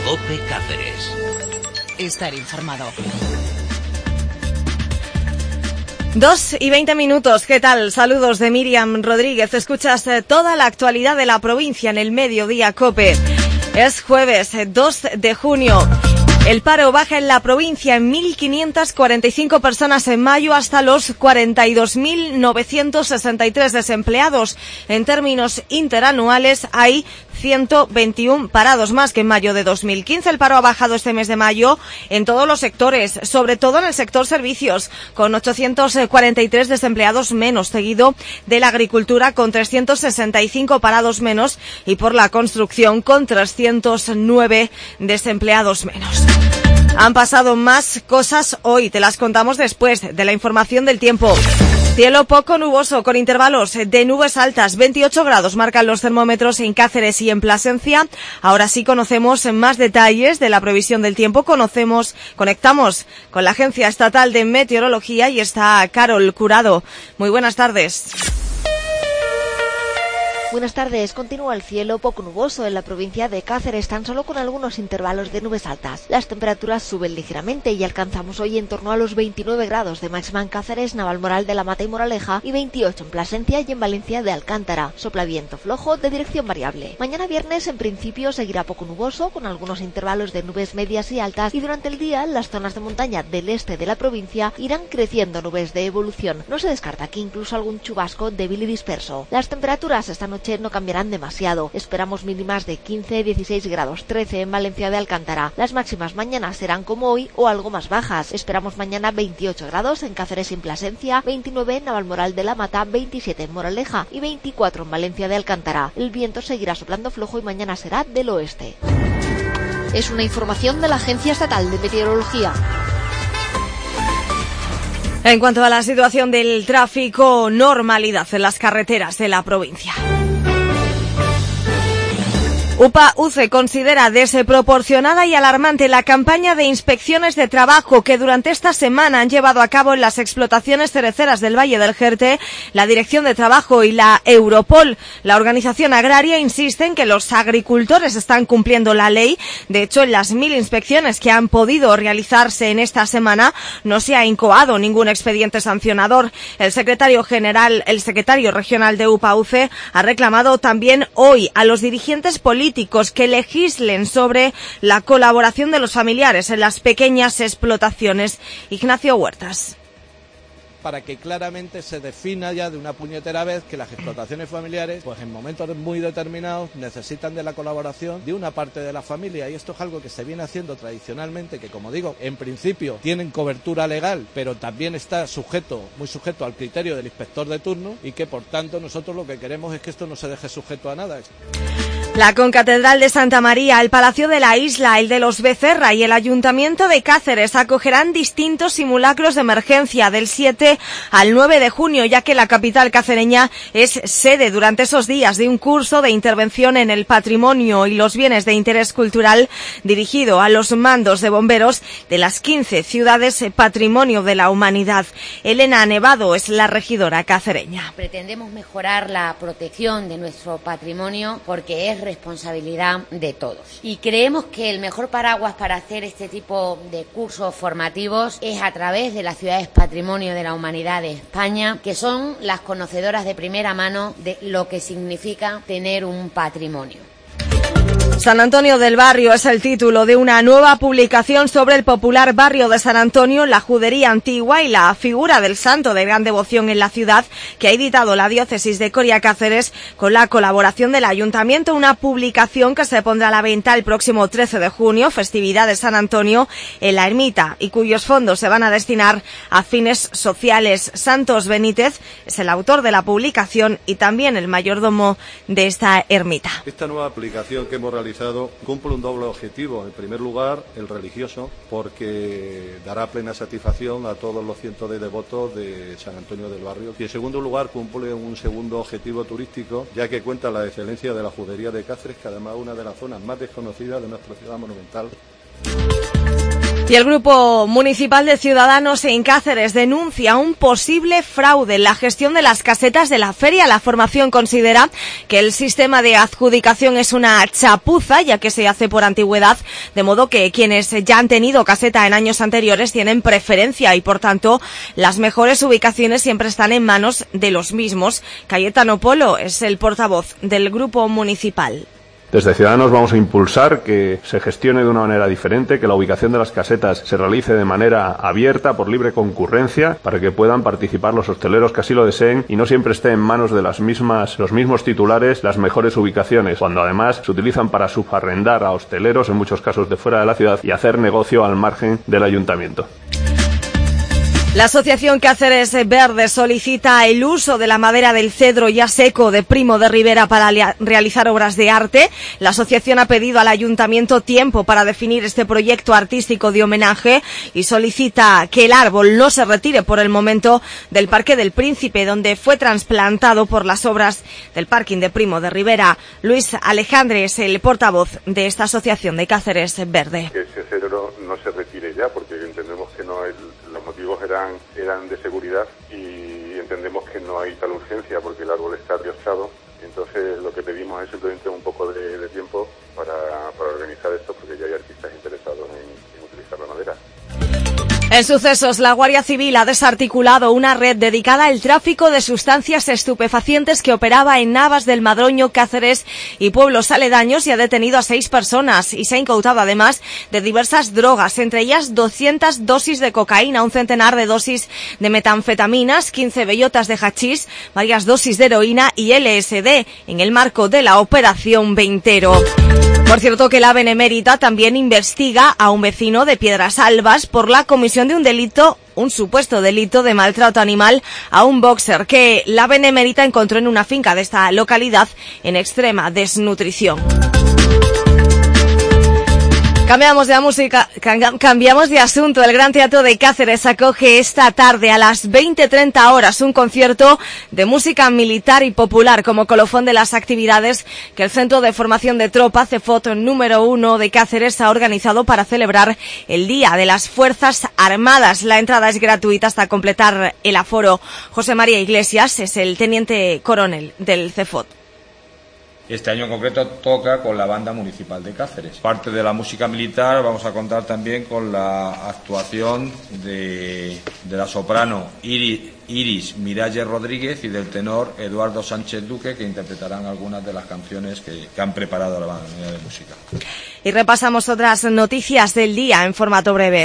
COPE Cáceres. Estar informado. 2:20. ¿Qué tal? Saludos de Miriam Rodríguez. Escuchas toda la actualidad de la provincia en el Mediodía COPE. Es jueves 2 de junio. El paro baja en la provincia en 1.545 personas en mayo hasta los 42.963 desempleados. En términos interanuales hay 121 parados más que en mayo de 2015. El paro ha bajado este mes de mayo en todos los sectores, sobre todo en el sector servicios, con 843 desempleados menos, seguido de la agricultura con 365 parados menos y por la construcción con 309 desempleados menos. Han pasado más cosas hoy, te las contamos después de la información del tiempo. Cielo poco nuboso con intervalos de nubes altas, 28 grados marcan los termómetros en Cáceres y en Plasencia. Ahora sí conocemos más detalles de la previsión del tiempo. Conectamos con la Agencia Estatal de Meteorología y está Carol Curado. Muy buenas tardes. Buenas tardes. Continúa el cielo poco nuboso en la provincia de Cáceres, tan solo con algunos intervalos de nubes altas. Las temperaturas suben ligeramente y alcanzamos hoy en torno a los 29 grados de máxima en Cáceres, Navalmoral de la Mata y Moraleja y 28 en Plasencia y en Valencia de Alcántara. Sopla viento flojo de dirección variable. Mañana viernes en principio seguirá poco nuboso con algunos intervalos de nubes medias y altas y durante el día las zonas de montaña del este de la provincia irán creciendo nubes de evolución. No se descarta aquí incluso algún chubasco débil y disperso. Las temperaturas esta noche no cambiarán demasiado. Esperamos mínimas de 15, 16 grados, 13 en Valencia de Alcántara. Las máximas mañana serán como hoy o algo más bajas. Esperamos mañana 28 grados en Cáceres y en Plasencia, 29 en Navalmoral de la Mata, 27 en Moraleja y 24 en Valencia de Alcántara. El viento seguirá soplando flojo y mañana será del oeste. Es una información de la Agencia Estatal de Meteorología. En cuanto a la situación del tráfico, normalidad en las carreteras de la provincia. UPA-UCE considera desproporcionada y alarmante la campaña de inspecciones de trabajo que durante esta semana han llevado a cabo en las explotaciones cereceras del Valle del Jerte, la Dirección de Trabajo y la Europol. La organización agraria insiste en que los agricultores están cumpliendo la ley. De hecho, en las 1.000 inspecciones que han podido realizarse en esta semana no se ha incoado ningún expediente sancionador. El secretario regional de UPA-UCE ha reclamado también hoy a los dirigentes políticos que legislen sobre la colaboración de los familiares en las pequeñas explotaciones. Ignacio Huertas. Para que claramente se defina ya de una puñetera vez que las explotaciones familiares, pues en momentos muy determinados, necesitan de la colaboración de una parte de la familia, y esto es algo que se viene haciendo tradicionalmente, que como digo, en principio tienen cobertura legal, pero también está muy sujeto al criterio del inspector de turno, y que por tanto nosotros lo que queremos es que esto no se deje sujeto a nada. La Concatedral de Santa María, el Palacio de la Isla, el de los Becerra y el Ayuntamiento de Cáceres acogerán distintos simulacros de emergencia del 7 al 9 de junio, ya que la capital cacereña es sede durante esos días de un curso de intervención en el patrimonio y los bienes de interés cultural dirigido a los mandos de bomberos de las 15 ciudades Patrimonio de la Humanidad. Elena Nevado es la regidora cacereña. Pretendemos mejorar la protección de nuestro patrimonio porque es responsabilidad de todos. Y creemos que el mejor paraguas para hacer este tipo de cursos formativos es a través de las ciudades Patrimonio de la Humanidad de España, que son las conocedoras de primera mano de lo que significa tener un patrimonio. San Antonio del Barrio es el título de una nueva publicación sobre el popular barrio de San Antonio, la judería antigua y la figura del santo de gran devoción en la ciudad, que ha editado la diócesis de Coria Cáceres con la colaboración del ayuntamiento. Una publicación que se pondrá a la venta el próximo 13 de junio, festividad de San Antonio, en la ermita, y cuyos fondos se van a destinar a fines sociales. Santos Benítez es el autor de la publicación y también el mayordomo de esta ermita. Esta nueva publicación que hemos realizado cumple un doble objetivo. En primer lugar, el religioso, porque dará plena satisfacción a todos los cientos de devotos de San Antonio del Barrio. Y en segundo lugar, cumple un segundo objetivo turístico, ya que cuenta la excelencia de la judería de Cáceres, que además es una de las zonas más desconocidas de nuestra ciudad monumental. Y el Grupo Municipal de Ciudadanos en Cáceres denuncia un posible fraude en la gestión de las casetas de la feria. La formación considera que el sistema de adjudicación es una chapuza, ya que se hace por antigüedad, de modo que quienes ya han tenido caseta en años anteriores tienen preferencia y, por tanto, las mejores ubicaciones siempre están en manos de los mismos. Cayetano Polo es el portavoz del Grupo Municipal. Desde Ciudadanos vamos a impulsar que se gestione de una manera diferente, que la ubicación de las casetas se realice de manera abierta, por libre concurrencia, para que puedan participar los hosteleros que así lo deseen y no siempre esté en manos de los mismos titulares las mejores ubicaciones, cuando además se utilizan para subarrendar a hosteleros, en muchos casos de fuera de la ciudad, y hacer negocio al margen del ayuntamiento. La Asociación Cáceres Verde solicita el uso de la madera del cedro ya seco de Primo de Rivera para realizar obras de arte. La asociación ha pedido al ayuntamiento tiempo para definir este proyecto artístico de homenaje y solicita que el árbol no se retire por el momento del Parque del Príncipe, donde fue trasplantado por las obras del parking de Primo de Rivera. Luis Alejandre es el portavoz de esta asociación de Cáceres Verde. Que ese cedro no se retire ya, porque entendemos que no es... Los motivos eran de seguridad y entendemos que no hay tal urgencia porque el árbol está diosado. Entonces lo que pedimos es simplemente un poco de tiempo para organizar esto, porque ya hay artistas interesados en utilizar la madera. En sucesos, la Guardia Civil ha desarticulado una red dedicada al tráfico de sustancias estupefacientes que operaba en Navas del Madroño, Cáceres y pueblos aledaños y ha detenido a 6 personas y se ha incautado además de diversas drogas, entre ellas 200 dosis de cocaína, un centenar de dosis de metanfetaminas, 15 bellotas de hachís, varias dosis de heroína y LSD en el marco de la Operación Veintero. Por cierto que la Benemérita también investiga a un vecino de Piedrasalbas por la comisión de un supuesto delito de maltrato animal a un boxer que la Benemérita encontró en una finca de esta localidad en extrema desnutrición. Cambiamos de música, cambiamos de asunto. El Gran Teatro de Cáceres acoge esta tarde a las 20:30 horas un concierto de música militar y popular como colofón de las actividades que el Centro de Formación de Tropa, CEFOT número 1 de Cáceres, ha organizado para celebrar el Día de las Fuerzas Armadas. La entrada es gratuita hasta completar el aforo. José María Iglesias es el teniente coronel del CEFOT. Este año en concreto toca con la Banda Municipal de Cáceres. Parte de la música militar vamos a contar también con la actuación de la soprano Iris Miralles Rodríguez y del tenor Eduardo Sánchez Duque, que interpretarán algunas de las canciones que han preparado la Banda de Música. Y repasamos otras noticias del día en formato breve.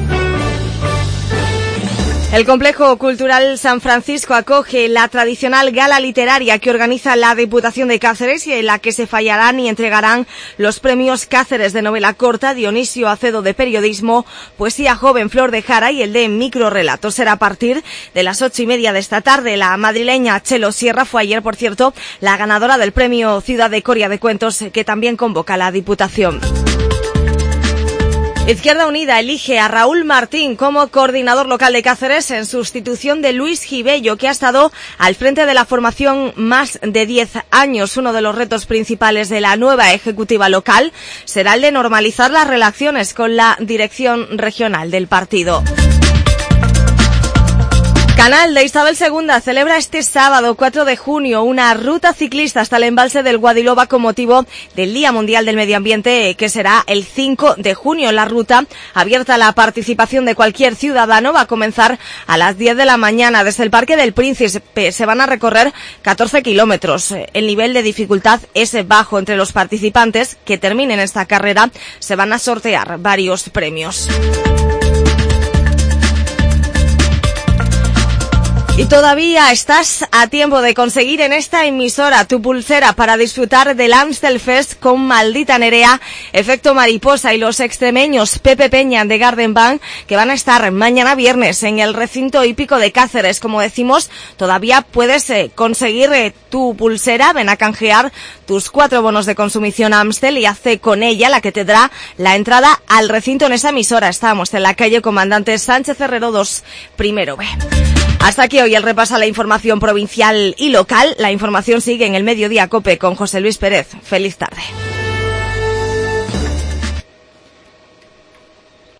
El Complejo Cultural San Francisco acoge la tradicional gala literaria que organiza la Diputación de Cáceres y en la que se fallarán y entregarán los premios Cáceres de novela corta, Dionisio Acedo de periodismo, poesía joven Flor de Jara y el de microrrelatos. Será a partir de las 8:30 de esta tarde. La madrileña Chelo Sierra fue ayer, por cierto, la ganadora del premio Ciudad de Coria de Cuentos que también convoca la Diputación. Izquierda Unida elige a Raúl Martín como coordinador local de Cáceres en sustitución de Luis Gibello, que ha estado al frente de la formación más de 10 años. Uno de los retos principales de la nueva ejecutiva local será el de normalizar las relaciones con la dirección regional del partido. Canal de Isabel II celebra este sábado 4 de junio una ruta ciclista hasta el embalse del Guadiloba con motivo del Día Mundial del Medio Ambiente, que será el 5 de junio. La ruta, abierta a la participación de cualquier ciudadano, va a comenzar a las 10 de la mañana. Desde el Parque del Príncipe se van a recorrer 14 kilómetros. El nivel de dificultad es bajo. Entre los participantes que terminen esta carrera se van a sortear varios premios. Y todavía estás a tiempo de conseguir en esta emisora tu pulsera para disfrutar del Amstel Fest con Maldita Nerea, Efecto Mariposa y los extremeños Pepe Peña de Garden Bank, que van a estar mañana viernes en el recinto hípico de Cáceres. Como decimos, todavía puedes conseguir tu pulsera. Ven a canjear tus 4 bonos de consumición Amstel y hace con ella la que te dará la entrada al recinto en esa emisora. Estamos en la calle Comandante Sánchez Herrero 2, primero B. Hasta aquí hoy el repaso a la información provincial y local. La información sigue en el Mediodía COPE con José Luis Pérez. Feliz tarde.